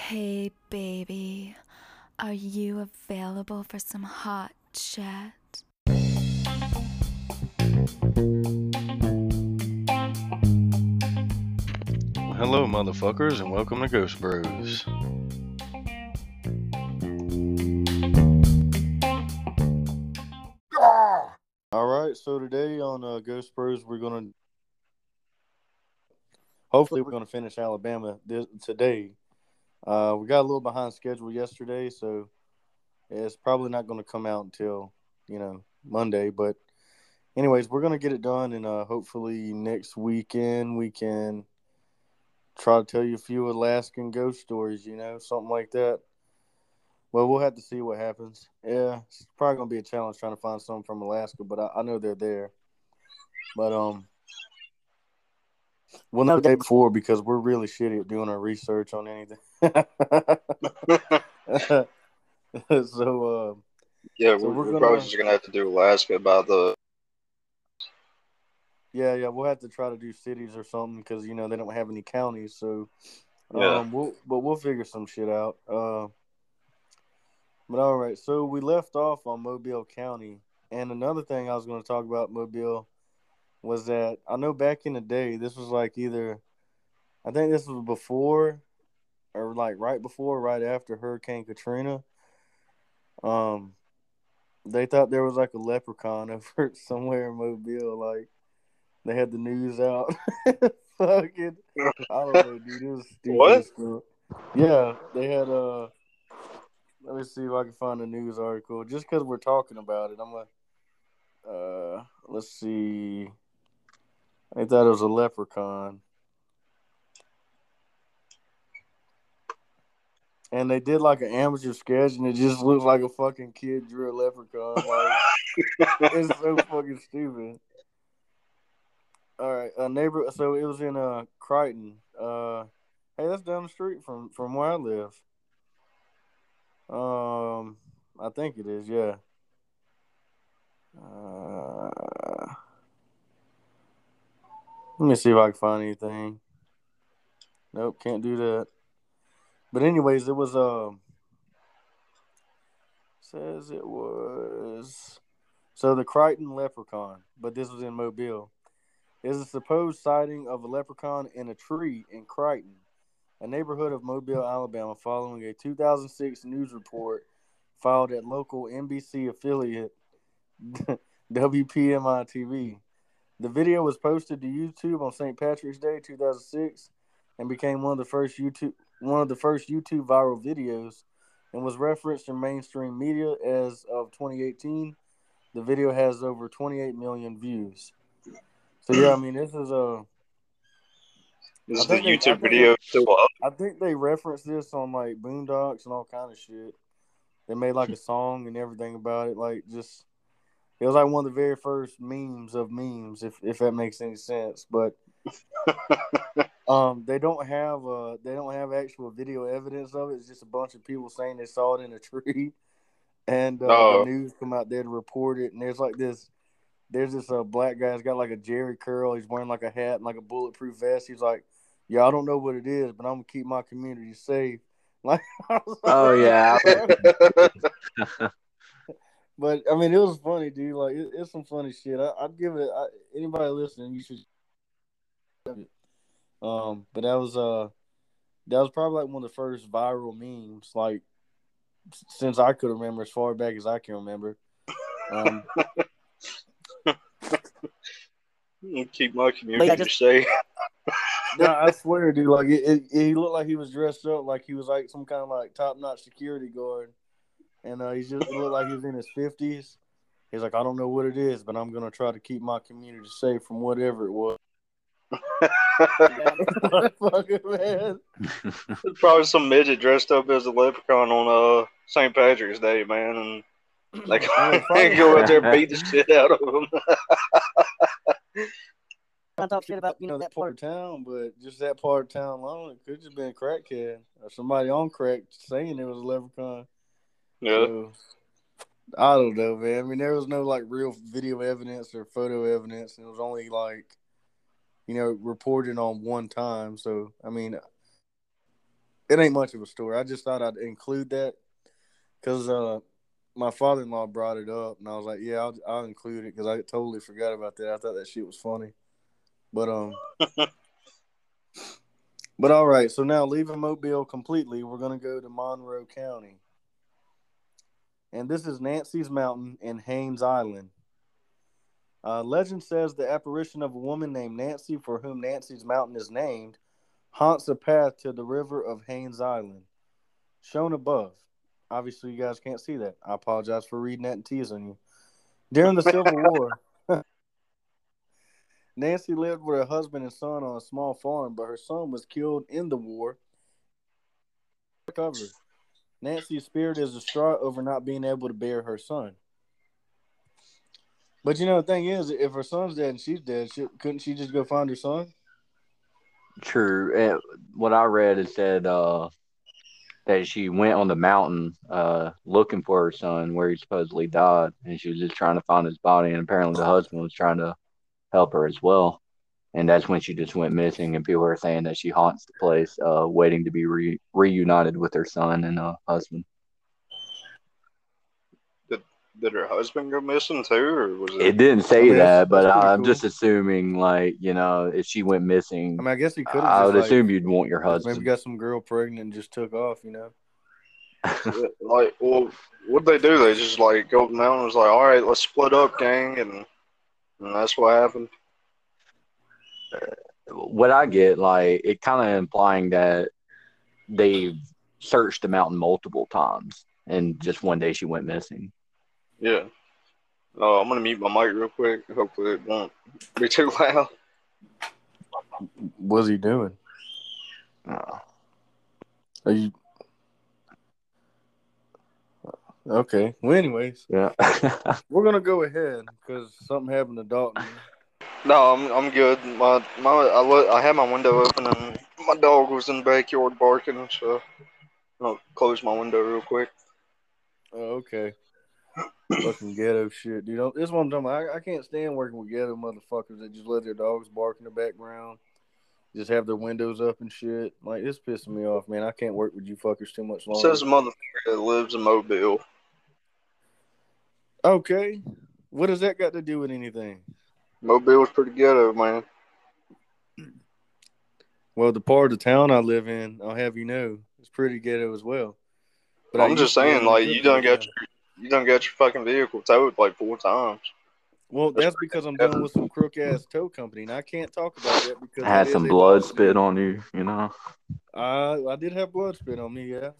Hey, baby, are you available for some hot chat? Hello, motherfuckers, and welcome to Ghost Bros. Alright, so today on Ghost Bros, hopefully, we're gonna finish Alabama today. We got a little behind schedule yesterday, so it's probably not gonna come out until, Monday. But, anyways, we're gonna get it done, and hopefully next weekend we can try to tell you a few Alaskan ghost stories, something like that. Well, we'll have to see what happens. Yeah, it's probably gonna be a challenge trying to find some from Alaska, but I know they're there. But we'll know the day before because we're really shitty at doing our research on anything. so Yeah, so we're we're probably gonna just gonna have to do Alaska about the. yeah, we'll have to try to do cities or something because they don't have any counties. So Yeah. we'll figure some shit out. But all right, so we left off on Mobile County, and another thing I was going to talk about Mobile was that I know back in the day, this was like I think this was before or like right before, right after Hurricane Katrina. Um, they thought there was like a leprechaun over somewhere in Mobile. Like they had the news out. Fucking, I don't know, dude. It was stupid What? as fuck. Yeah, they had. Let me see if I can find a news article. Just because we're talking about it, I'm gonna. Let's see. They thought it was a leprechaun. And they did like an amateur sketch, and it just looks like a fucking kid drew a leprechaun. Like it's so fucking stupid. All right, a neighbor. So it was in Crichton. Hey, that's down the street from where I live. I think it is. Yeah. Let me see if I can find anything. Nope, can't do that. But anyways, it was says it was so the Crichton leprechaun, but this was in Mobile. Is a supposed sighting of a leprechaun in a tree in Crichton, a neighborhood of Mobile, Alabama, following a 2006 news report filed at local NBC affiliate WPMI TV. The video was posted to YouTube on St. Patrick's Day 2006 and became one of the first YouTube viral videos and was referenced in mainstream media as of 2018. The video has over 28 million views. So yeah, I mean this is a Is the YouTube video still up? I think they referenced this on like Boondocks and all kind of shit. They made like a song and everything about it. Like just it was like one of the very first memes of memes, if that makes any sense. But they don't have actual video evidence of it. It's just a bunch of people saying they saw it in a tree, and the No. news come out there to report it. And there's this black guy that's got like a Jerry curl. He's wearing like a hat and like a bulletproof vest. He's like, "Yeah, I don't know what it is, but I'm gonna keep my community safe." Like, I was like, Oh "What yeah. the fuck?" But I mean, it was funny, dude. Like, it's some funny shit. I'd give it. Anybody listening, you should. But that was probably like one of the first viral memes, like since I could remember, as far back as I can remember. Um, Keep my community safe. No, I swear, dude. Like he looked like he was dressed up like he was like some kind of like top notch security guard, and it looked like he was in his 50s. He's like, I don't know what it is, but I'm gonna try to keep my community safe from whatever it was. Fucking man. There's probably some midget dressed up as a leprechaun on St. Patrick's Day, man, and like Well, go out there and beat the shit out of them. I talk shit about that part of town, but just that part of town alone, it could just been a crackhead or somebody on crack saying it was a leprechaun. Yeah. So I don't know, man. I mean, there was no like real video evidence or photo evidence. It was only like reported on one time. So I mean, It ain't much of a story. I just thought I'd include that because my father-in-law brought it up, and I was like, yeah, I'll include it because I totally forgot about that. I thought that shit was funny. But but all right. So now leaving Mobile completely, we're gonna go to Monroe County, and this is Nancy's Mountain in Haines Island. Legend says the apparition of a woman named Nancy, for whom Nancy's Mountain is named, haunts a path to the river of Haines Island, shown above. Obviously, you guys can't see that. I apologize for reading that and teasing you. During the Civil War, Nancy lived with her husband and son on a small farm, but her son was killed in the war. Recovered. Nancy's spirit is distraught over not being able to bear her son. But you know, the thing is, if her son's dead and she's dead, couldn't she just go find her son? True. What I read, it said that she went on the mountain looking for her son where he supposedly died, and she was just trying to find his body, and apparently the husband was trying to help her as well. And that's when she just went missing, and people are saying that she haunts the place, waiting to be reunited with her son and husband. Did her husband go missing too, or was it? It didn't say that, but that's I'm cool. just assuming, like, you know, if she went missing, I mean, I guess he could have. I would assume you'd want your husband. Maybe got some girl pregnant and just took off, you know. Like, well, what'd they do? They just like go up the mountain and was like, all right, let's split up, gang, and that's what happened. What I get, like, it kind of implying that they've searched the mountain multiple times, and just one day she went missing. Yeah. I'm gonna mute my mic real quick. Hopefully it won't be too loud. What's he doing? Are you okay? Well, anyways, yeah, we're gonna go ahead because something happened to Dalton. No, I'm good. I had my window open and my dog was in the backyard barking, so I'll close my window real quick. Oh, okay. Fucking ghetto shit, dude. This is what I'm talking about. I can't stand working with ghetto motherfuckers that just let their dogs bark in the background, just have their windows up and shit. Like, it's pissing me off, man. I can't work with you fuckers too much longer. It says a motherfucker that lives in Mobile. Okay. What has that got to do with anything? Mobile's pretty ghetto, man. Well, the part of the town I live in, I'll have you know, is pretty ghetto as well. But I'm just saying, like, you done got your fucking vehicle towed like 4 times. Well, that's because I'm dealing with some crook ass tow company, and I can't talk about that because I had some blood spit on you, you know. I did have blood spit on me, yeah.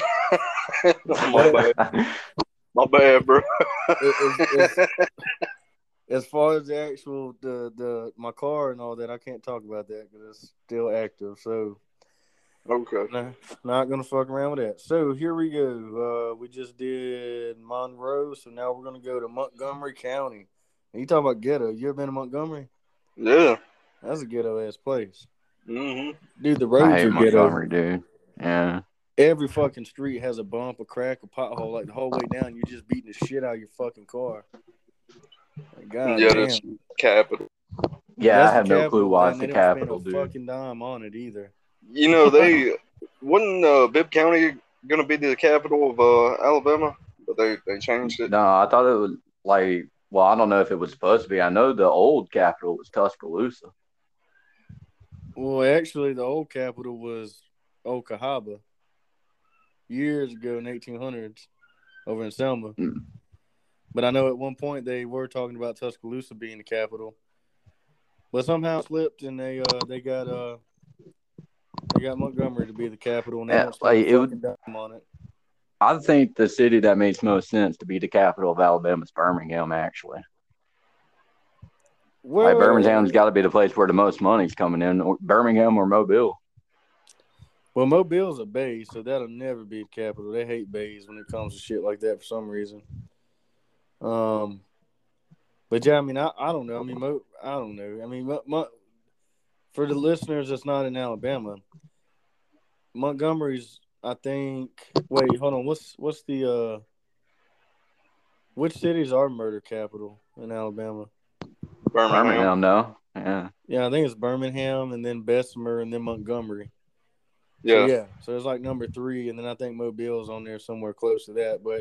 My bad. My bad, bro. As far as the actual my car and all that, I can't talk about that because it's still active. So okay, not gonna fuck around with that. So here we go. We just did Monroe, so now we're gonna go to Montgomery County. And you talk about ghetto. You ever been to Montgomery? Yeah, that's a ghetto ass place. Mm-hmm. Dude, the roads are ghetto. Montgomery, dude. Yeah. Every fucking street has a bump, a crack, a pothole. Like the whole way down, you're just beating the shit out of your fucking car. Like, God damn. That's capital. Yeah, that's I have no clue why it's the capital, dude. They don't spend a fucking dime on it either. You know, they wasn't Bibb County gonna be the capital of Alabama, but they changed it. No, I thought it was like. Well, I don't know if it was supposed to be. I know the old capital was Tuscaloosa. Well, actually, the old capital was Okahaba years ago in the 1800s over in Selma. Mm. But I know at one point they were talking about Tuscaloosa being the capital, but somehow slipped and they got Montgomery to be the capital, and they don't spend a fucking dime on it. I think the city that makes most sense to be the capital of Alabama is Birmingham, actually. Well, like Birmingham's got to be the place where the most money's coming in, or Birmingham or Mobile. Well, Mobile's a bay, so that'll never be the capital. They hate bays when it comes to shit like that for some reason. But yeah, I mean, I don't know. I mean, I don't know. I mean, for the listeners that's not in Alabama, Montgomery's. I think. Wait, hold on. What's the which cities are murder capital in Alabama? Birmingham, no. Yeah. Yeah, I think it's Birmingham and then Bessemer and then Montgomery. Yeah. So it's like number 3, and then I think Mobile's on there somewhere close to that. But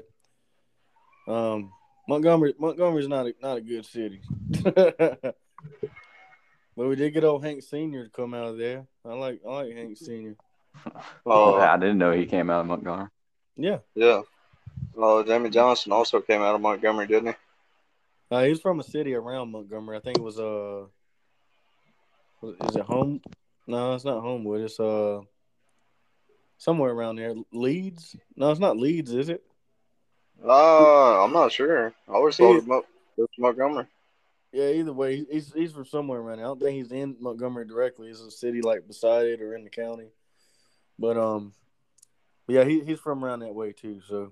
Montgomery's not a good city. But we did get old Hank Senior to come out of there. I like Hank Senior. I didn't know he came out of Montgomery. Yeah. Yeah. Jamie Johnson also came out of Montgomery, didn't he? He's from a city around Montgomery. I think it was is it Home? No, it's not Homewood. It's somewhere around there. Leeds? No, it's not Leeds, is it? I'm not sure. I always thought it was Montgomery. Yeah, either way, he's from somewhere around there. I don't think he's in Montgomery directly. It's a city like beside it or in the county. But yeah, he's from around that way too. So,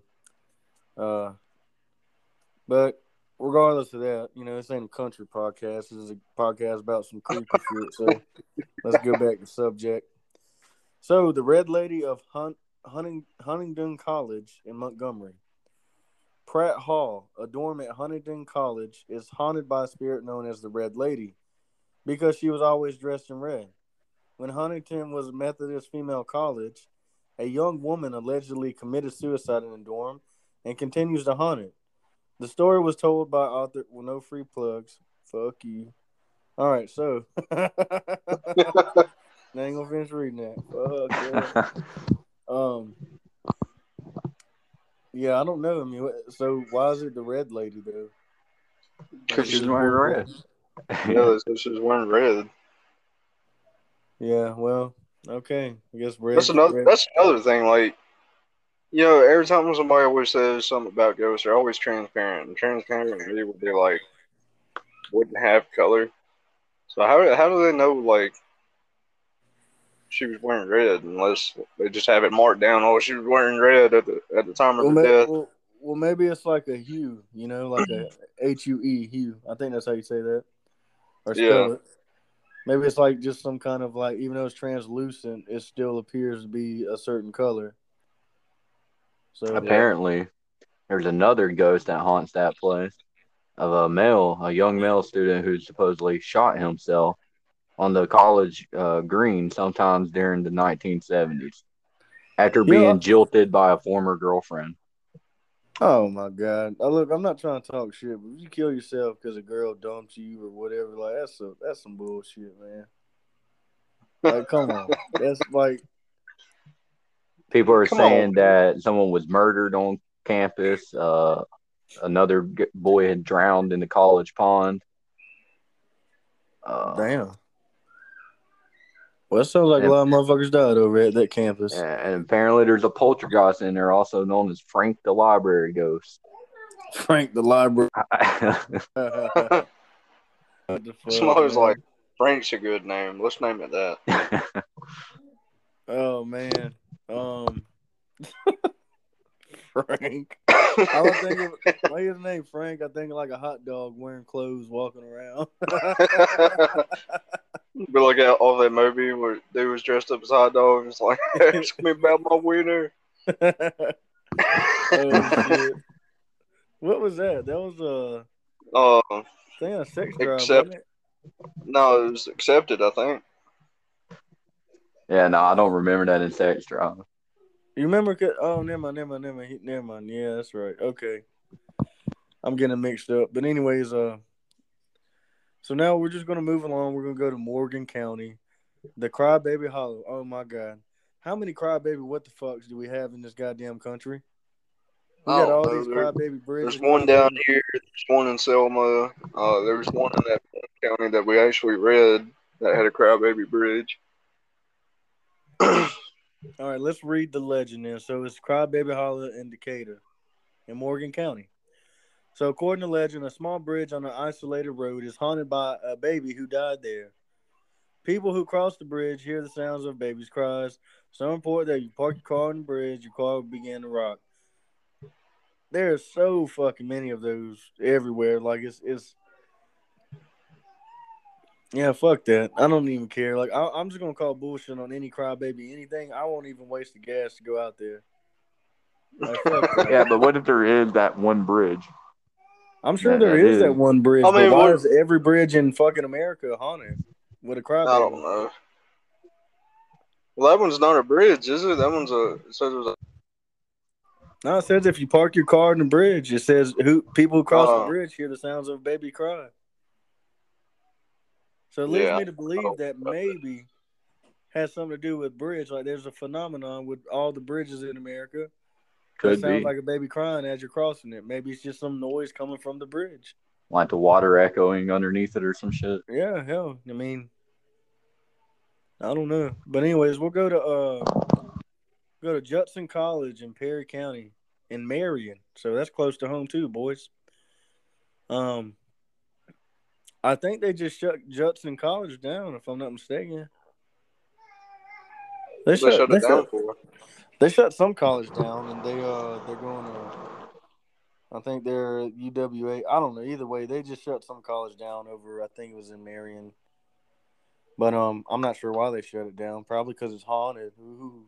but regardless of that, this ain't a country podcast. This is a podcast about some creepy shit. So let's go back to subject. So the Red Lady of Huntingdon College in Montgomery. Pratt Hall, a dorm at Huntingdon College, is haunted by a spirit known as the Red Lady because she was always dressed in red. When Huntingdon was a Methodist female college, a young woman allegedly committed suicide in the dorm and continues to haunt it. The story was told by author with no free plugs. Fuck you. All right, so I ain't gonna finish reading that. Fuck yeah. Yeah, I don't know. I mean, so why is it the Red Lady though? Because She's wearing red. Yeah, she's wearing red. Yeah, well, okay. I guess red. That's another thing. Like, every time somebody always says something about ghosts, they're always transparent. And transparent people, they like wouldn't have color. So how do they know like she was wearing red unless they just have it marked down? Oh, she was wearing red at the time of her death. Well, maybe it's like a hue, like a HUE hue. I think that's how you say that, or spell it. Maybe it's like just some kind of like, even though it's translucent, it still appears to be a certain color. So apparently, there's another ghost that haunts that place of a young male student who supposedly shot himself on the college green sometimes during the 1970s after being jilted by a former girlfriend. Oh my God! Look, I'm not trying to talk shit, but if you kill yourself because a girl dumped you or whatever, like that's some bullshit, man. Like, come on, that's like people are saying that someone was murdered on campus. Another boy had drowned in the college pond. Damn. Well, it sounds like a lot of motherfuckers died over at that campus. And apparently there's a poltergeist in there also known as Frank the Library Ghost. Frank the Library. Somebody's like, Frank's a good name. Let's name it that. Oh, man. Frank. I was thinking, why his name Frank? I think like a hot dog wearing clothes walking around. Be like all that movie where they was dressed up as hot dogs. It's like, ask me about my wiener. Oh shit! What was that? That was a sex drive, wasn't it? No, it was Accepted, I think. Yeah, no, I don't remember that in Sex Drive. You remember? Oh, never mind. Yeah, that's right. Okay, I'm getting mixed up. But anyways, so now we're just gonna move along. We're gonna go to Morgan County, the Crybaby Hollow. Oh my God, how many crybaby what the fucks do we have in this goddamn country? We got all these crybaby bridges. There's one down here. There's one in Selma. There's one in that county that we actually read that had a crybaby bridge. All right, let's read the legend then. So it's Crybaby Hollow in Decatur, in Morgan County. So according to legend, a small bridge on an isolated road is haunted by a baby who died there. People who cross the bridge hear the sounds of babies' cries. So important that you park your car on the bridge, your car will begin to rock. There's so fucking many of those everywhere. Like it's yeah, fuck that. I don't even care. Like I'm just gonna call bullshit on any crybaby anything. I won't even waste the gas to go out there. Like, fuck that. Yeah, but what if there is that one bridge? I'm sure there is that one bridge. I mean, but why is every bridge in fucking America haunted with a crybaby? I don't know. Well, that one's not a bridge, is it? That one's a. It says it was a. No, it says if you park your car in the bridge, it says who people who cross the Oh, bridge hear the sounds of a baby cry. So it leads yeah. me to believe Oh, that maybe has something to do with bridge. Like there's a phenomenon with all the bridges in America that Could sounds be like a baby crying as you're crossing it. Maybe it's just some noise coming from the bridge. like the water echoing underneath it or some shit. Yeah, hell, I mean, I don't know, but anyways, we'll go to Judson College in Perry County in Marion, so that's close to home too, boys. Um, I think they just shut Judson College down, if I'm not mistaken. They what they shut shut they it down shut for? they shut some college down, and they're going to. I think they're UWA. I don't know. Either way, they just shut some college down over. I think it was in Marion, but I'm not sure why they shut it down. Probably because it's haunted. Ooh.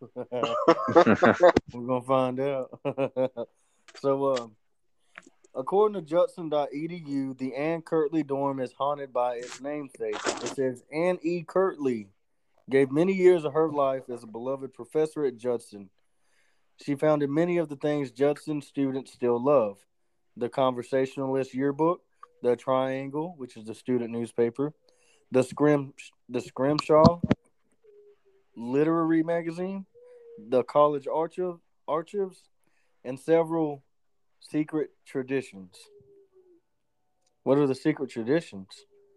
We're gonna find out. So, according to Judson.edu, the Ann Kirtley dorm is haunted by its namesake. It says Ann E. Kirtley gave many years of her life as a beloved professor at Judson. She founded many of the things Judson students still love: the Conversationalist Yearbook, the Triangle, which is the student newspaper, the Scrimshaw Literary Magazine, the College Archives, and several secret traditions. What are the secret traditions?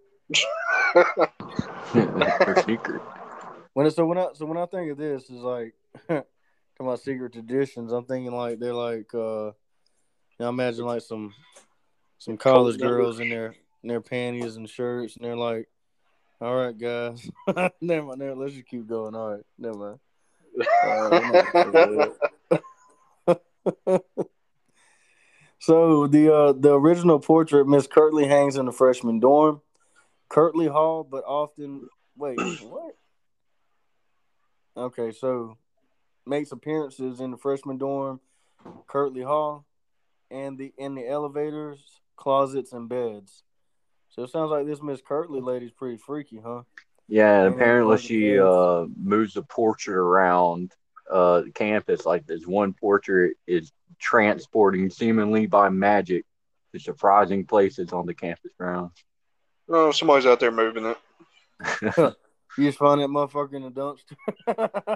Her secret. When I think of this, is like talking about secret traditions. I'm thinking like they're like I imagine like some Cult college members. girls in their panties and shirts, and they're like, "All right, guys, never mind. Let's just keep going. All right, never mind. We're not gonna say that." So the original portrait Miss Kirtley hangs in the freshman dorm, Kirtley Hall, but often wait what? Okay, so makes appearances in the freshman dorm, Kirtley Hall, and the in the elevators, closets, and beds. So it sounds like this Miss Kirtley lady's pretty freaky, huh? Yeah, and Hanging in apparently one of the she beds. moves the portrait around the campus. Like this one portrait is transporting seemingly by magic to surprising places on the campus grounds. Oh, somebody's out there moving it. You just find that motherfucker in the dumpster.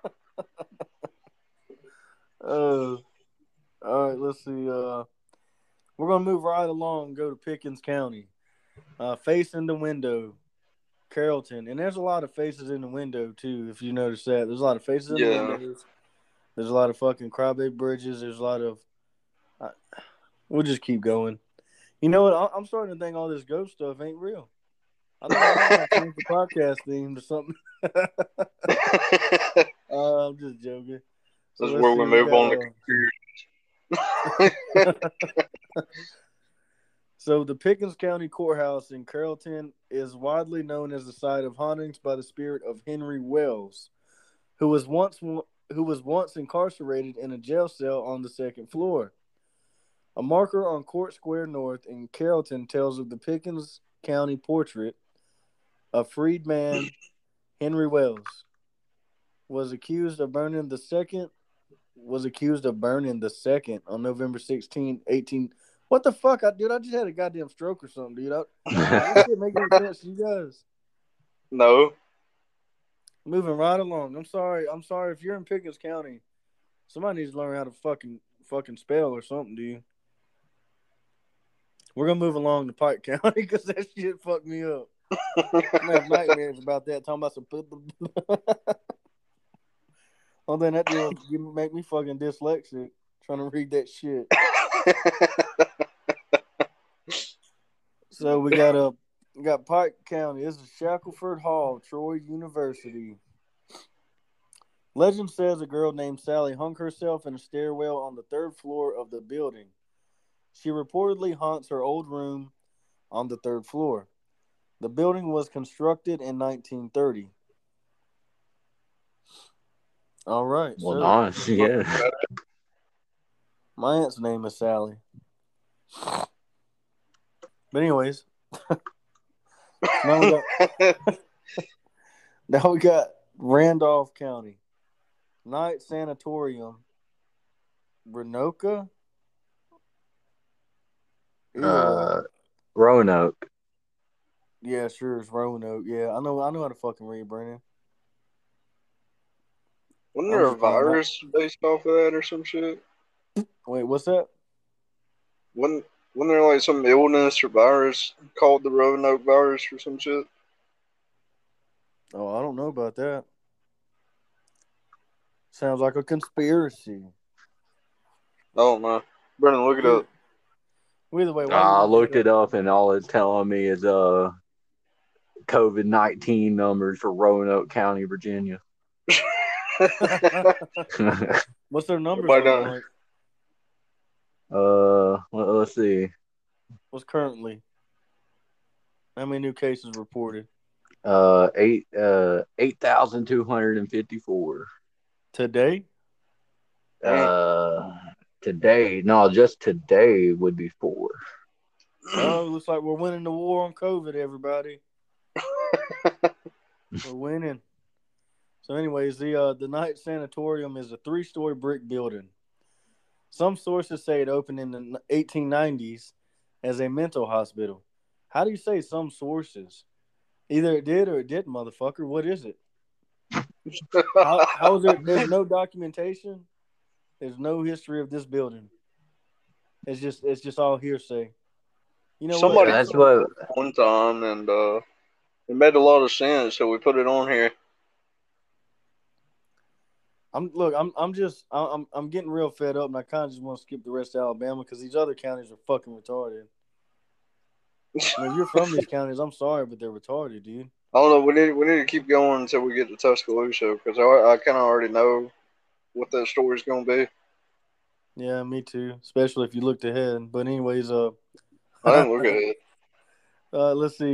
uh, all right, let's see. We're gonna move right along and go to Pickens County. Facing the window, Carrollton, and there's a lot of faces in the window too. If you notice that, there's a lot of faces in the Yeah. windows. There's a lot of fucking crybaby bridges. There's a lot of. We'll just keep going. You know what? I'm starting to think all this ghost stuff ain't real. I think I might have to change the podcast theme to something. I'm just joking. So That's let's where see. we We move got. on to So the Pickens County Courthouse in Carrollton is widely known as the site of hauntings by the spirit of Henry Wells, who was once incarcerated in a jail cell on the second floor. A marker on Court Square North in Carrollton tells of the Pickens County portrait of freedman Henry Wells was accused of burning the second on November 16, 18. What the fuck, dude? I just had a goddamn stroke or something, dude. Does this shit make any sense to you guys? No. Moving right along. I'm sorry if you're in Pickens County. Somebody needs to learn how to fucking spell or something, dude. We're gonna move along to Pike County because that shit fucked me up. I'm gonna have nightmares about that. Talking about some. Oh, then that deal make me fucking dyslexic trying to read that shit. So we got Pike County. This is Shackelford Hall, Troy University. Legend says a girl named Sally hung herself in a stairwell on the third floor of the building. She reportedly haunts her old room on the third floor. The building was constructed in 1930. All right. Well, So nice. Yeah. my aunt's name is Sally. But anyways, now we got Randolph County. Night Sanatorium. Renoka? Either way. Roanoke. Yeah, sure, it's Roanoke. Yeah, I know how to fucking read, Brandon. Wasn't I'm there a just playing. virus based off of that or some shit? Wait, what's that? Wasn't there like some illness or virus called the Roanoke virus or some shit? Oh, I don't know about that. Sounds like a conspiracy. I don't know. Brennan, look it up. Either way, I looked it up, and all it's telling me is COVID-19 numbers for Roanoke County, Virginia. What's their numbers Why looking not? like? Let's see. What's currently? How many new cases reported? 8,254. Today? Today, no, just today would be 4. Oh, looks like we're winning the war on COVID, everybody. We're winning. So, anyways, the Night Sanatorium is a 3-story brick building. Some sources say it opened in the 1890s as a mental hospital. How do you say some sources? Either it did or it didn't, motherfucker. What is it? How is there? There's no documentation. There's no history of this building. It's just all hearsay. You know Somebody That's put what. it one time, and it made a lot of sense, so we put it on here. I'm getting real fed up, and I kind of just want to skip the rest of Alabama because these other counties are fucking retarded. I mean, if you're from these counties, I'm sorry, but they're retarded, dude. I don't know. We need to keep going until we get to Tuscaloosa because I kind of already know what that story's gonna be. Yeah, me too. Especially if you looked ahead. But anyways, I didn't look at it. let's see.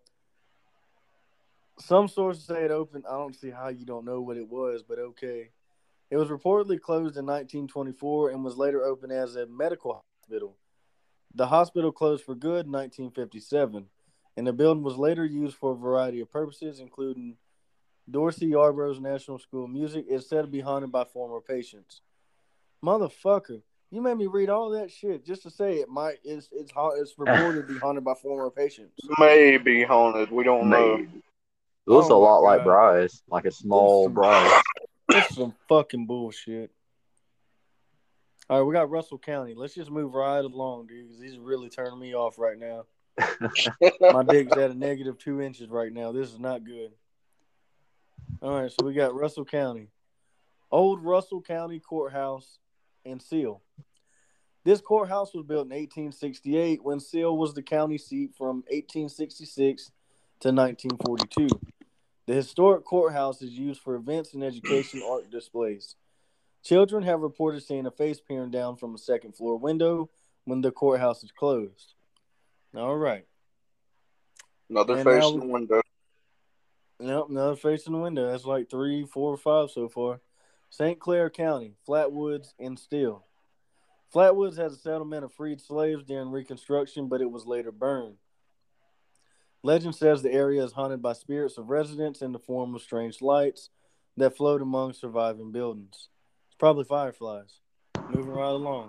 Some sources say it opened. I don't see how you don't know what it was, but okay. It was reportedly closed in 1924 and was later opened as a medical hospital. The hospital closed for good in 1957, and the building was later used for a variety of purposes, including Dorsey Yarborough's National School of Music. It's said to be haunted by former patients. Motherfucker, you made me read all that shit just to say it's reported to be haunted by former patients. Maybe haunted. We don't know. It looks Oh a my lot like God. Bryce, like a small Bryce. It's some fucking bullshit. All right, we got Russell County. Let's just move right along, dude, because he's really turning me off right now. My dick's at a negative 2 inches right now. This is not good. All right, so we got Russell County. Old Russell County Courthouse and Seal. This courthouse was built in 1868 when Seal was the county seat from 1866 to 1942. The historic courthouse is used for events and education art displays. Children have reported seeing a face peering down from a second floor window when the courthouse is closed. All right. Another And face now- in the window. Yep, another face in the window. That's like 3, 4, or 5 so far. St. Clair County, Flatwoods, and Steele. Flatwoods has a settlement of freed slaves during Reconstruction, but it was later burned. Legend says the area is haunted by spirits of residents in the form of strange lights that float among surviving buildings. It's probably fireflies. Moving right along.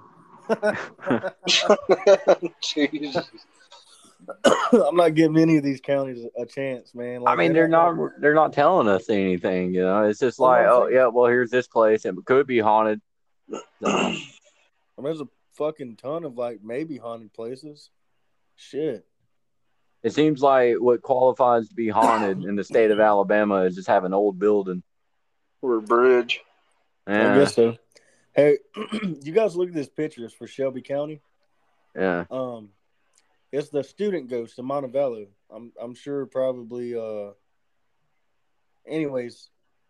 Jesus. I'm not giving any of these counties a chance, man. I mean, they're not telling us anything, you know. It's just like, oh yeah, well here's this place, and it could be haunted. So. There's a fucking ton of like maybe haunted places. Shit. It seems like what qualifies to be haunted in the state of Alabama is just have an old building or a bridge. Yeah. I guess so. Hey, you guys look at this picture. It's for Shelby County. Yeah. It's the student ghost of Montevallo. I'm sure probably. Anyways,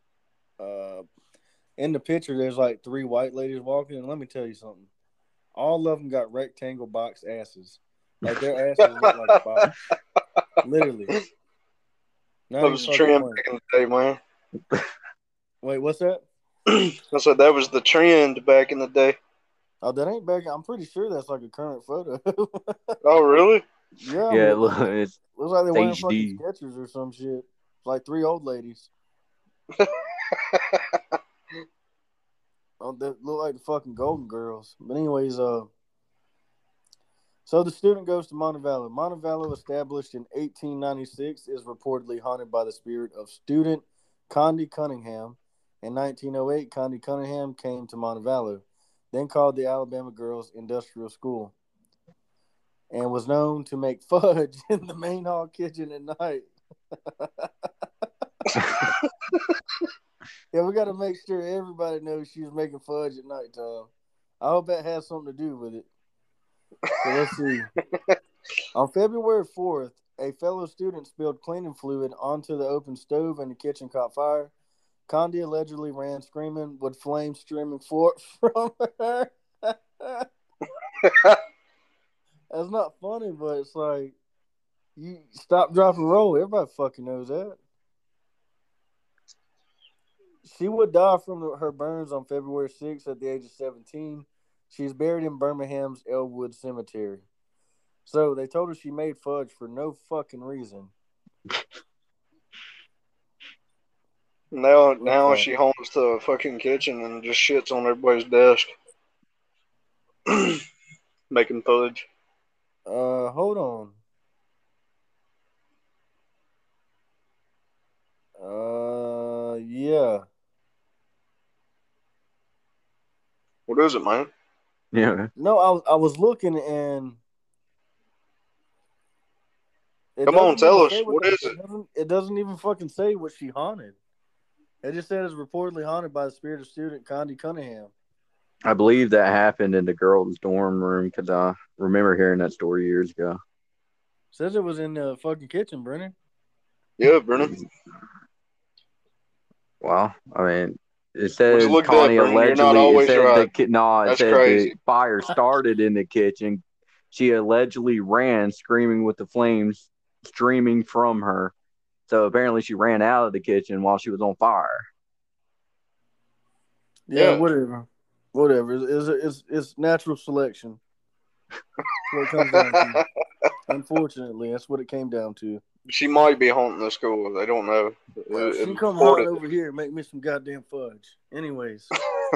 in the picture there's like 3 white ladies walking, and let me tell you something. All of them got rectangle box asses. Like their asses look like a box. Literally. That was the trend back in the day, man. Wait, what's that? I said that was the trend back in the day. Oh, that ain't back. I'm pretty sure that's like a current photo. Oh, really? Yeah. Yeah, looks like they're wearing HD. fucking Skechers or some shit. It's like 3 old ladies. Oh, they look like the fucking Golden Girls. But anyways, so the student goes to Montevallo. Montevallo, established in 1896, is reportedly haunted by the spirit of student Condi Cunningham. In 1908, Condi Cunningham came to Montevallo, then called the Alabama Girls Industrial School, and was known to make fudge in the main hall kitchen at night. Yeah, we got to make sure everybody knows she's making fudge at nighttime. I hope that has something to do with it. So let's see. On February 4th, a fellow student spilled cleaning fluid onto the open stove and the kitchen caught fire. Condi allegedly ran screaming with flames streaming forth from her. That's not funny, but it's like, you stop, drop, and roll. Everybody fucking knows that. She would die from her burns on February 6th at the age of 17. She's buried in Birmingham's Elwood Cemetery. So they told her she made fudge for no fucking reason. Now she haunts the fucking kitchen and just shits on everybody's desk. Making fudge. Hold on. Yeah. What is it, man? Yeah. No, I was looking and Come on, tell us. What is it? It doesn't even fucking say what she haunted. It just said it's reportedly haunted by the spirit of student Condi Cunningham. I believe that happened in the girls' dorm room because I remember hearing that story years ago. Says it was in the fucking kitchen, Brennan. Yeah, Brennan. Well, I mean, it says look Connie that, Brennan. You're not allegedly. always It said right. it said crazy. the fire started in the kitchen. She allegedly ran, screaming with the flames streaming from her. So apparently, she ran out of the kitchen while she was on fire. Yeah, Yeah. whatever. It's natural selection. That's what it comes down to. Unfortunately, that's what it came down to. She might be haunting the school. They don't know. Well, she come haunting over here and make me some goddamn fudge. Anyways,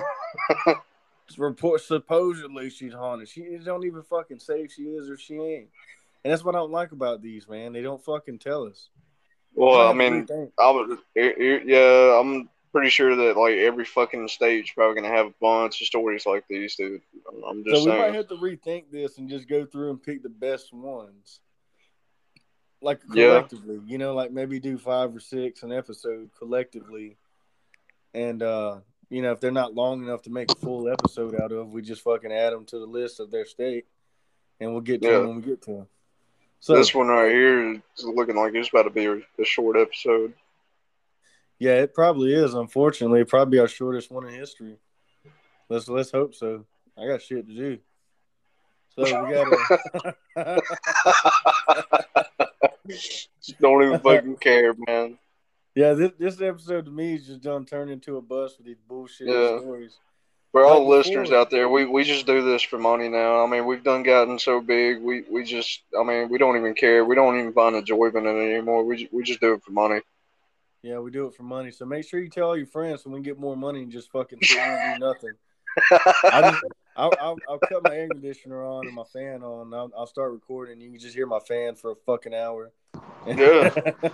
supposedly she's haunted. She don't even fucking say if she is or she ain't. And that's what I don't like about these, man. They don't fucking tell us. Well, I have to mean, rethink. yeah, I'm pretty sure that like every fucking state's probably gonna have a bunch of stories like these, dude. I'm just So we might saying. have to rethink this and just go through and pick the best ones. Like Yeah. collectively, like maybe do 5 or 6 an episode collectively. And, if they're not long enough to make a full episode out of, we just fucking add them to the list of their state. And we'll get to them when we get to them. So, this one right here is looking like it's about to be a short episode. Yeah, it probably is, unfortunately. Probably our shortest one in history. Let's hope so. I got shit to do. So we gotta Don't even fucking care, man. Yeah, this episode to me is just done turned into a bus with these bullshit stories. For all the listeners out there, we just do this for money now. I mean, we've gotten so big. We don't even care. We don't even find enjoyment in it anymore. We just do it for money. Yeah, we do it for money. So make sure you tell all your friends so we can get more money and just fucking sit here and do nothing. I'll cut my air conditioner on and my fan on. I'll start recording. You can just hear my fan for a fucking hour. Yeah.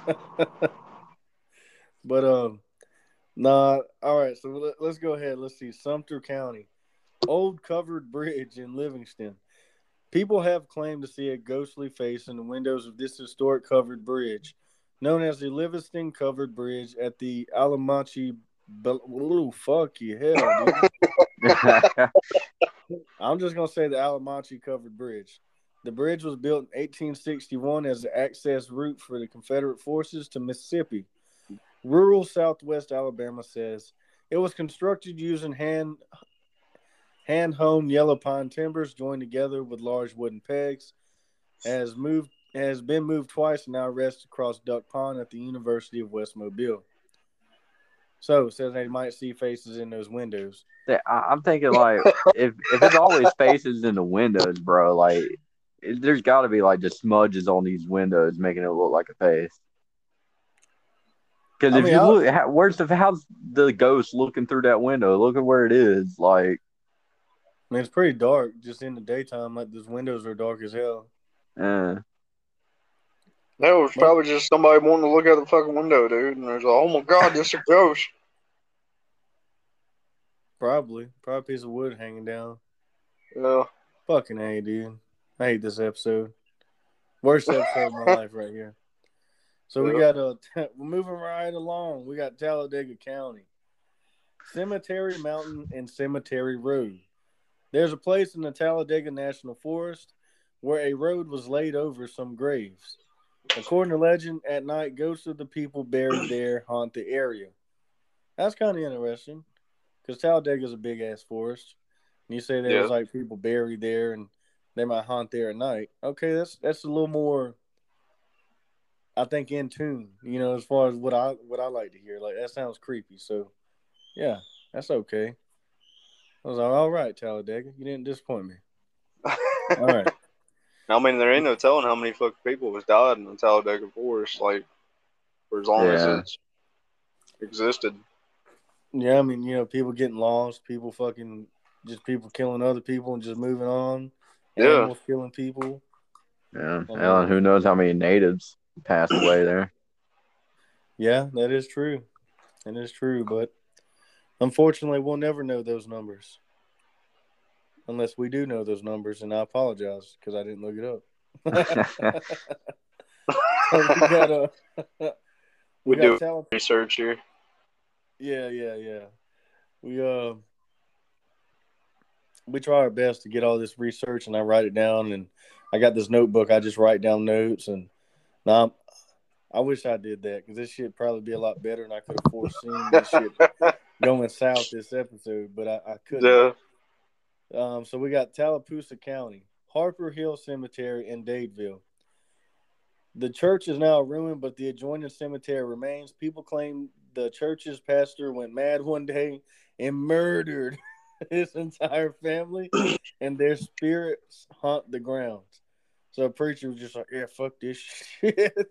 But nah. All right. So let's go ahead. Let's see. Sumter County, old covered bridge in Livingston. People have claimed to see a ghostly face in the windows of this historic covered bridge, known as the Livingston Covered Bridge at the Alamachi. Fuck you, hell, dude. I'm just gonna say the Alamachi Covered Bridge. The bridge was built in 1861 as an access route for the Confederate forces to Mississippi. Rural Southwest Alabama says it was constructed using hand-honed yellow pine timbers joined together with large wooden pegs. Has been moved twice and now rests across Duck Pond at the University of West Mobile. So it says they might see faces in those windows. I'm thinking like if it's always faces in the windows, bro, like there's got to be like just smudges on these windows making it look like a face. Because I if mean, you look, how's the ghost looking through that window? Look at where it is. Like, I mean, it's pretty dark just in the daytime. Like those windows are dark as hell. eh. That was But probably just somebody wanting to look out the fucking window, dude. And there's like, oh my god, this is a ghost. probably a piece of wood hanging down. Yeah. Fucking A, dude. I hate this episode. Worst episode of my life right here. So we got we're moving right along. We got Talladega County, Cemetery Mountain and Cemetery Road. There's a place in the Talladega National Forest where a road was laid over some graves. According to legend, at night ghosts of the people buried there haunt the area. That's kind of interesting because Talladega is a big ass forest. And you say there was like people buried there and they might haunt there at night. Okay, that's a little more, I think, in tune. You know, as far as what I like to hear. Like that sounds creepy. So yeah, that's okay. I was like, all right, Talladega, you didn't disappoint me. All right. I mean, there ain't no telling how many fucking people has died in the Talladega Forest, like, for as long as it's existed. Yeah, I mean, you know, people getting lost, people killing other people and just moving on. Animals killing people. Yeah. And who knows how many natives passed away there. Yeah, that is true. That is true, but unfortunately, we'll never know those numbers. Unless we do know those numbers, and I apologize because I didn't look it up. So we got research here. Yeah. We try our best to get all this research, and I write it down. And I got this notebook. I just write down notes, and now I wish I did that because this shit probably be a lot better, and I could have foreseen this shit going south this episode, but I couldn't. Yeah. So we got Tallapoosa County, Harper Hill Cemetery in Dadeville. The church is now ruined, but the adjoining cemetery remains. People claim the church's pastor went mad one day and murdered his entire family, and their spirits haunt the grounds. So a preacher was just like, yeah, fuck this shit.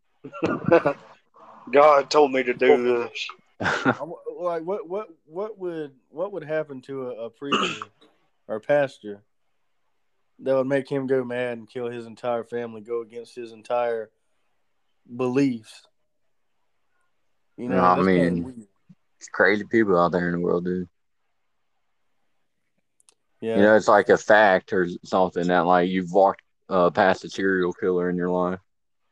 God told me to do this. Like what would happen to a preacher or pastor that would make him go mad and kill his entire family, go against his entire beliefs? You know, I mean, it's crazy people out there in the world, dude. Yeah. You know, it's like a fact or something that like you've walked past a serial killer in your life.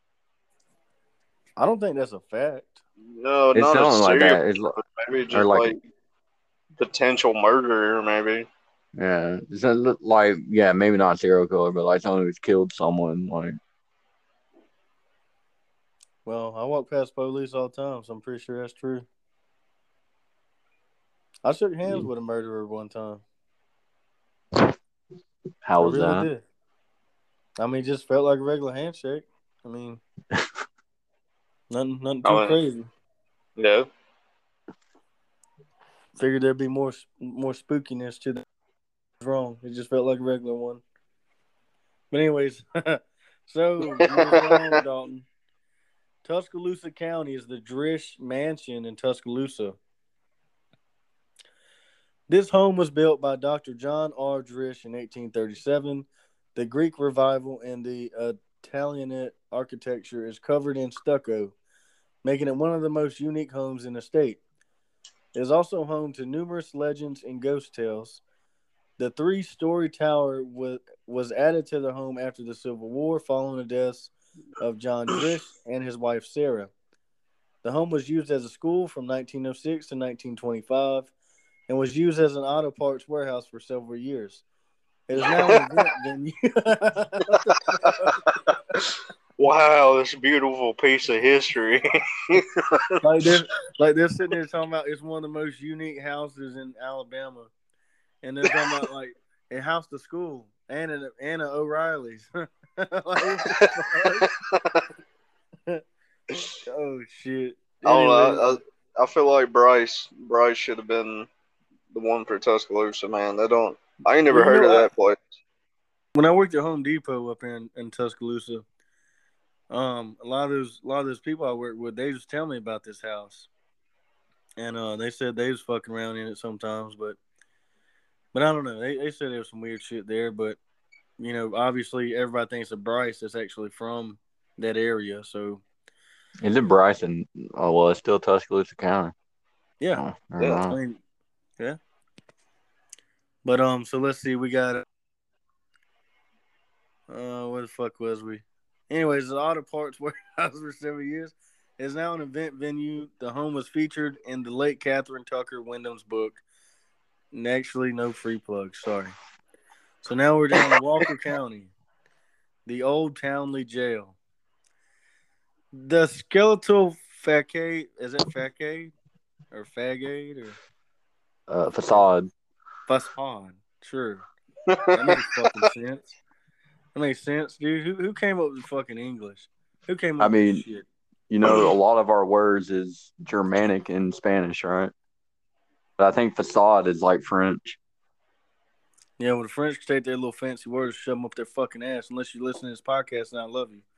I don't think that's a fact. No, it's not a serial like that. It's maybe just like potential murderer, maybe. Yeah, it's like maybe not serial killer, but like someone who's killed someone. Like, well, I walk past police all the time, so I'm pretty sure that's true. I shook hands with a murderer one time. How was that? Did. I mean, it just felt like a regular handshake. I mean, nothing too crazy. Yeah. Figured there'd be more spookiness to the wrong. It just felt like a regular one. But anyways, so you wrong, Dalton. Tuscaloosa County is the Drish Mansion in Tuscaloosa. This home was built by Dr. John R. Drish in 1837. The Greek Revival and the Italianate architecture is covered in stucco, making it one of the most unique homes in the state. It is also home to numerous legends and ghost tales. The 3-story tower was added to the home after the Civil War following the deaths of John Drish and his wife Sarah. The home was used as a school from 1906 to 1925 and was used as an auto parts warehouse for several years. It is now an event venue. Wow, this beautiful piece of history. like they're sitting there talking about it's one of the most unique houses in Alabama, and they're talking about like a house to school and an O'Reilly's. Oh shit! Anyway. I feel like Bryce should have been the one for Tuscaloosa, man. I ain't never heard of that place. When I worked at Home Depot up in Tuscaloosa, A lot of those people I work with, they just tell me about this house, and they said they was fucking around in it sometimes, but I don't know. They said there was some weird shit there, but obviously everybody thinks of Bryce that's actually from that area, so Is it Bryson? Oh, well, it's still Tuscaloosa County. yeah, Oh, never Yeah. I mind. mean, yeah. But so let's see, we got where the fuck was we? Anyways, the Auto Parts Warehouse for several years is now an event venue. The home was featured in the late Catherine Tucker Wyndham's book. And actually, no free plugs. Sorry. So now we're down to Walker County, the old Townley Jail. The skeletal facade, is it facade or fagade or Facade. facade? Sure, that makes fucking sense. That makes sense, dude. Who came up with fucking English? Who came I up with this mean, shit? a lot of our words is Germanic in Spanish, right? But I think facade is like French. Yeah, well, the French take their little fancy words, shove them up their fucking ass. Unless you listen to this podcast, and I love you.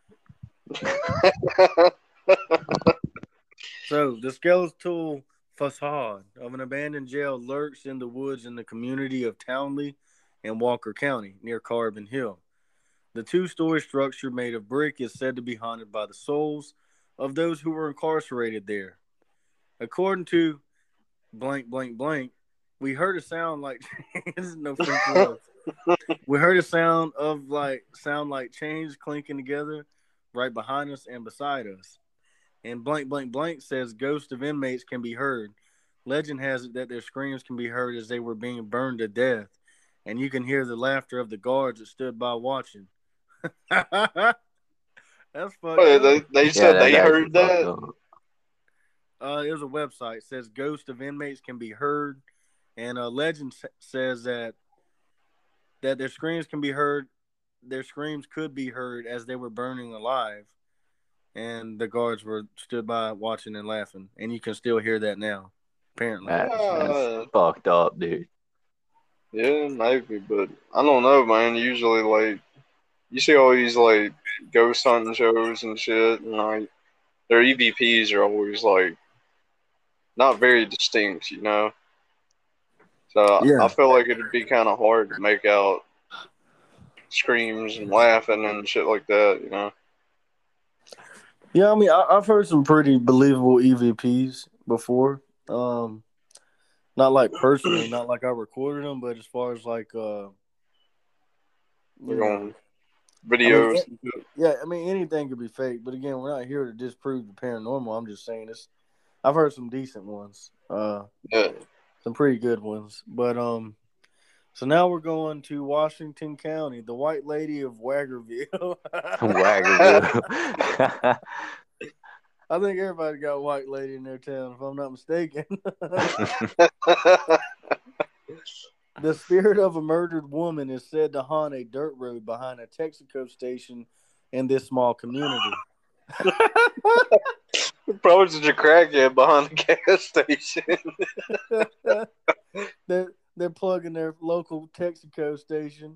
So, the skeletal facade of an abandoned jail lurks in the woods in the community of Townley and Walker County near Carbon Hill. The two-story structure made of brick is said to be haunted by the souls of those who were incarcerated there. According to blank blank blank, we heard a sound like this is no free plugs. We heard a sound like chains clinking together right behind us and beside us. And blank blank blank says ghosts of inmates can be heard. Legend has it that their screams can be heard as they were being burned to death, and you can hear the laughter of the guards that stood by watching. That's fucked Wait, up. they Yeah, said that's they actually heard fucked that. up. There's a website it says ghosts of inmates can be heard, and legend says that their screams can be heard. Their screams could be heard as they were burning alive, and the guards were stood by watching and laughing, and you can still hear that now. Apparently, That's Uh, fucked up, dude. yeah, maybe, but I don't know, man. Usually, like, you see all these like ghost hunting shows and shit, and like their EVPs are always like not very distinct, you know. So I yeah, feel like it'd be kind of hard to make out screams and laughing and shit like that, you know. yeah. I mean, I've heard some pretty believable EVPs before. Not like personally, not like I recorded them, but as far as like Like you know, on I mean, videos and shit. yeah, I mean anything could be fake, but again, we're not here to disprove the paranormal. I'm just saying this. I've heard some decent ones, Yeah. some pretty good ones, but so now we're going to Washington County, the White Lady of Waggerville. Waggerville. I think everybody got White Lady in their town, if I'm not mistaken. The spirit of a murdered woman is said to haunt a dirt road behind a Texaco station in this small community. Probably just a crackhead behind the gas station. they're plugging their local Texaco station.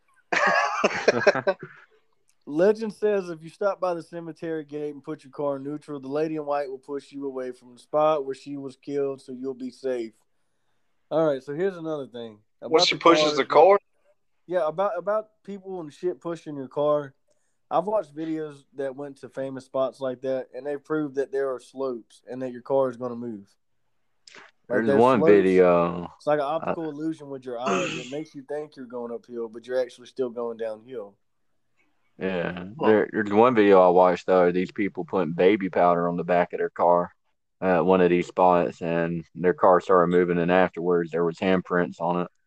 Legend says if you stop by the cemetery gate and put your car in neutral, the lady in white will push you away from the spot where she was killed, so you'll be safe. All right, so here's another thing When about she the pushes the cars. car. Yeah, about people and shit pushing your car. I've watched videos that went to famous spots like that, and they proved that there are slopes and that your car is going to move. Like There's there's one slopes. video. It's like an optical illusion with your eyes. It makes you think you're going uphill, but you're actually still going downhill. Yeah, there's one video I watched though. These people putting baby powder on the back of their car at one of these spots, and their car started moving. And afterwards, there was handprints on it.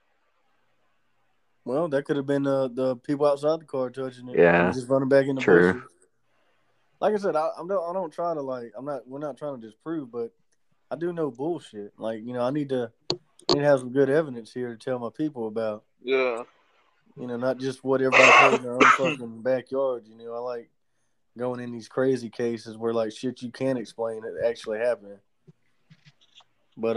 Well, that could have been the people outside the car touching it and Yeah, just running back in the true. bushes. Like I said, I don't try to we're not trying to disprove, but I do know bullshit. Like I need to have some good evidence here to tell my people about. Yeah. Not just what everybody's heard in their own fucking backyard. I like going in these crazy cases where like shit you can't explain it actually happening. But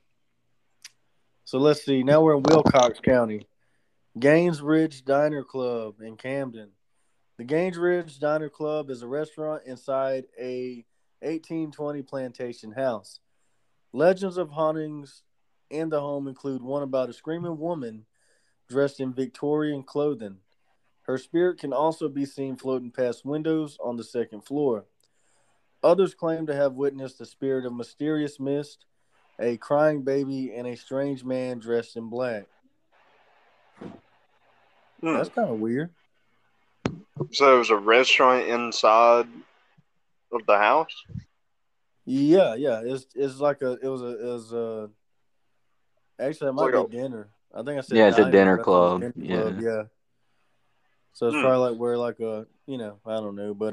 so let's see. Now we're in Wilcox County, Gaines Ridge Diner Club in Camden. The Gange Ridge Diner Club is a restaurant inside a 1820 plantation house. Legends of hauntings in the home include one about a screaming woman dressed in Victorian clothing. Her spirit can also be seen floating past windows on the second floor. Others claim to have witnessed the spirit of mysterious mist, a crying baby, and a strange man dressed in black. Hmm. That's kind of weird. So it was a restaurant inside of the house? Yeah, yeah. It's like it was a actually it It's might like be a. dinner. I think I said Yeah, it's a diner, dinner but I think it's club. dinner club. Yeah. Yeah. So it's Hmm. probably like where like a I don't know, but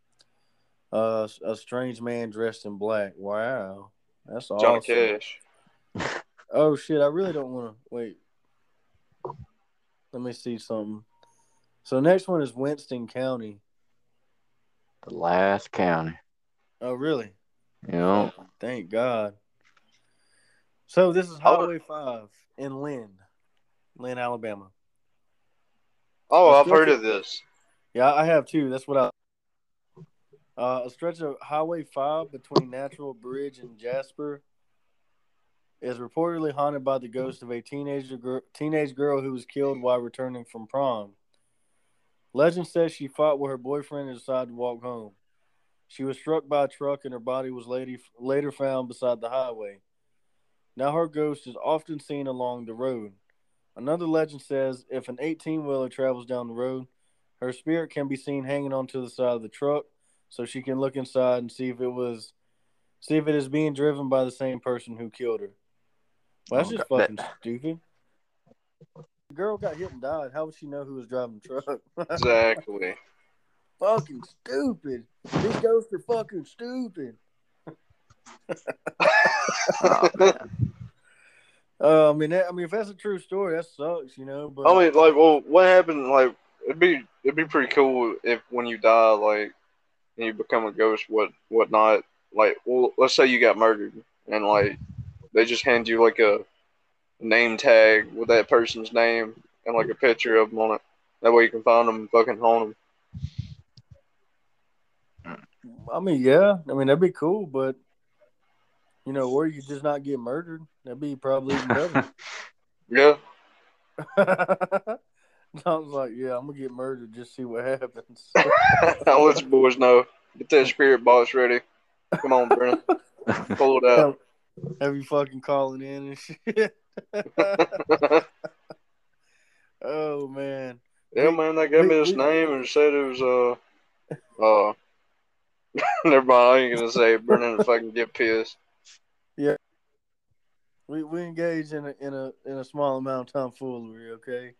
a strange man dressed in black. Wow, that's Johnny awesome. Cash. Oh shit, I really don't want to wait. Let me see something. So next one is Winston County. The last county. Oh really? You know, Fucking thank God. So this is Oh, Highway 5 in Lynn, Alabama. A I've stretch heard of, of this. yeah, I have too. That's what I. A stretch of Highway 5 between Natural Bridge and Jasper is reportedly haunted by the ghost of a teenage girl who was killed while returning from prom. Legend says she fought with her boyfriend and decided to walk home. She was struck by a truck and her body was later found beside the highway. Now her ghost is often seen along the road. Another legend says if an 18-wheeler travels down the road, her spirit can be seen hanging onto the side of the truck so she can look inside and see if it is being driven by the same person who killed her. Well, that's oh, just God, fucking stupid. The girl got hit and died. How would she know who was driving the truck? Exactly. Fucking stupid. These ghosts are fucking stupid. oh man. I mean, if that's a true story, that sucks, I But mean, like, well, what happened? Like, it'd be pretty cool if when you die, like, and you become a ghost, whatnot. Like, well, let's say you got murdered, and like they just hand you like a name tag with that person's name and like a picture of them on it. That way you can find them and fucking haunt I mean, yeah, I mean that'd be cool, but or you just not get murdered. That'd be probably even better. them. Yeah, I was like, yeah, I'm gonna get murdered. Just see what happens. I'll let you boys know. Get that spirit box ready. Come on, Brennan, pull it out. have you fucking calling in and shit? Oh man, Yeah, we man, they gave we me this we name and said it was never mind. I ain't gonna say it. Brennan will fucking get pissed. yeah we engage in a small amount of tomfoolery. Okay.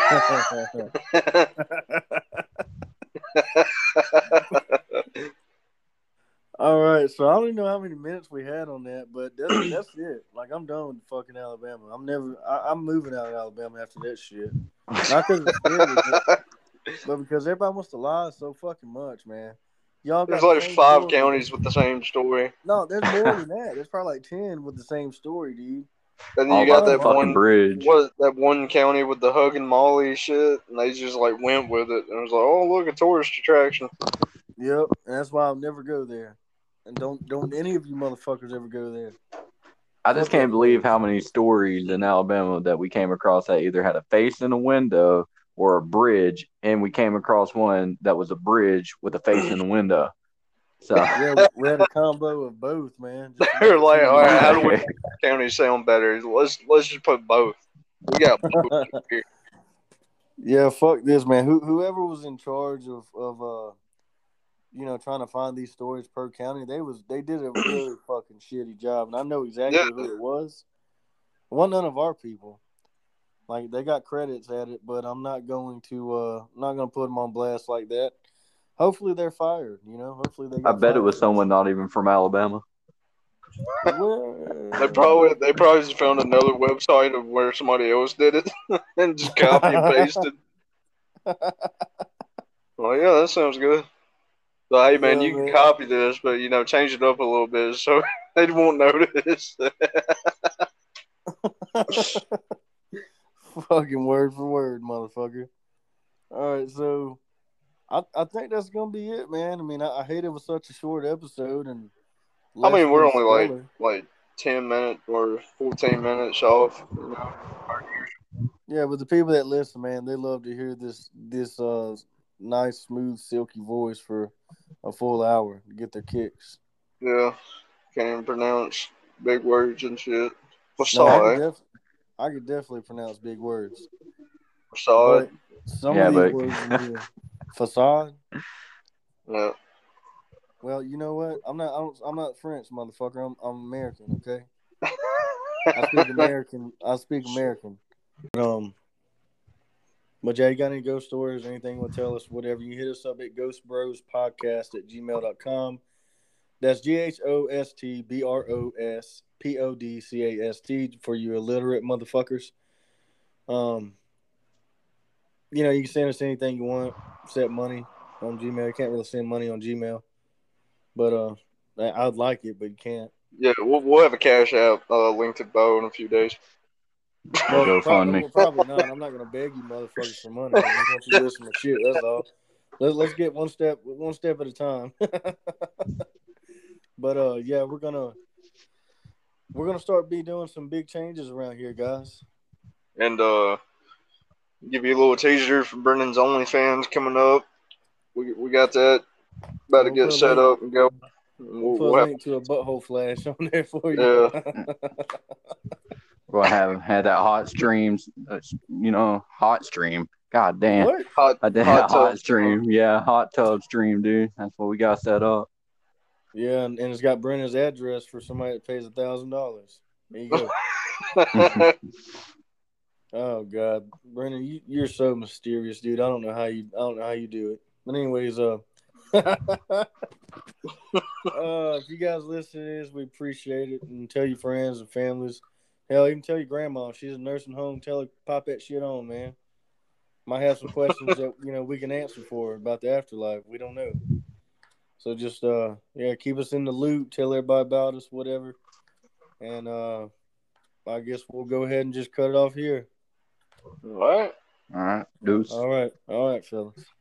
All right, so I don't even know how many minutes we had on that, but that's it. Like I'm done with fucking Alabama. I'm moving out of Alabama after that shit. Not because it's scary, but because everybody wants to lie so fucking much, man. Y'all There's got the like same five story. counties with the same story. No, there's more than that. There's probably like 10 with the same story, dude. And then All you got about the that fucking one, bridge. that one county with the hugging Molly shit, and they just like went with it, and it was like, oh look, a tourist attraction. Yep, and that's why I'll never go there. And don't any of you motherfuckers ever go there. I just Fuck that can't believe place. how many stories in Alabama that we came across that either had a face in a window or a bridge, and we came across one that was a bridge with a face in the window. So Yeah, we had a combo of both, man. Just to They're make it like, seem all right, how do we believable. make the county sound better? Let's just put both. We got both here. Yeah, fuck this, man. Whoever was in charge of trying to find these stories per county, they did a really fucking shitty job, and I know Yeah, exactly who it was. It wasn't none of our people. Like they got credits at it, but I'm not gonna put them on blast like that. Hopefully they're fired. Hopefully they I got bet it fired. was someone not even from Alabama. they probably just found another website of where somebody else did it and just copy and pasted. Well, yeah, that sounds good. So, hey, man, Yeah, you can man. copy this, but change it up a little bit so they won't notice. Fucking word for word, motherfucker. All right, so I think that's gonna be it, man. I mean, I hate it was such a short episode, and I mean, we're Leslie's only stellar. like 10 minutes or 14 minutes off. You know? Yeah, but the people that listen, man, they love to hear this nice, smooth, silky voice for a full hour to get their kicks. Yeah, can't even pronounce big words and shit. No, Facade, I could definitely pronounce big words, facade. but some of Yeah, these but words in here, facade. Yeah. Well, you know what? I'm not French, motherfucker. I'm American. Okay, I speak American. I speak American. Um, but yeah, you got any ghost stories or anything you want to tell us? Whatever, you hit us up at ghostbrospodcast@gmail.com. That's GHOSTBROSPODCAST for you illiterate motherfuckers. Um, you can send us anything you want, except money on Gmail. You can't really send money on Gmail, but I'd like it, but you can't. Yeah, we'll have a cash app linked to Bo in a few days. Well, GoFundMe. probably not. I'm not gonna beg you motherfuckers for money. I just want you to listen to shit. That's all. Let's get one step at a time. But yeah, we're gonna start doing some big changes around here, guys. And give you a little teaser for Brennan's OnlyFans coming up. We got that about to We'll get put a set link. up and go. We'll put a We'll have, link to a butthole flash on there for you. yeah. we'll have that hot streams, hot stream. God damn. What? Hot Hot tub. stream. Yeah, hot tub stream, dude. That's what we got set up. Yeah, and it's got Brenna's address for somebody that pays $1,000. There you go. Oh God, Brennan, you're so mysterious, dude. I don't know how you do it. But anyways, if you guys listen to this, we appreciate it, and tell your friends and families. Hell, even tell your grandma. If she's in a nursing home, tell her pop that shit on, man. Might have some questions that we can answer for her about the afterlife. We don't know. So just keep us in the loop. Tell everybody about us, whatever. And I guess we'll go ahead and just cut it off here. All right. All right, deuce. All right, fellas.